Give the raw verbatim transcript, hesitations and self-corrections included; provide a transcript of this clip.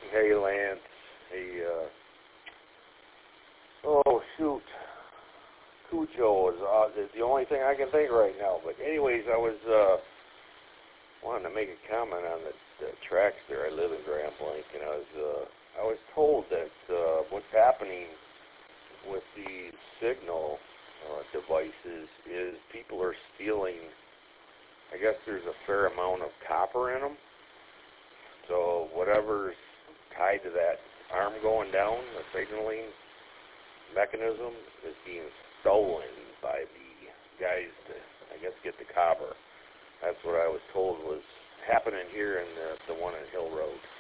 Hey, Lance. Hey, uh, oh, shoot. Cujo is, uh, is the only thing I can think right now. But anyways, I was, uh, wanting to make a comment on the, the tracks there. I live in Grand Blanc, and I was, uh, I was told that, uh, what's happening with the signal, uh, devices is people are stealing, I guess there's a fair amount of copper in them. So whatever's tied to that arm going down, the signaling mechanism, is being stolen by the guys to, I guess, get the copper. That's what I was told was happening here in the, the one on Hill Road.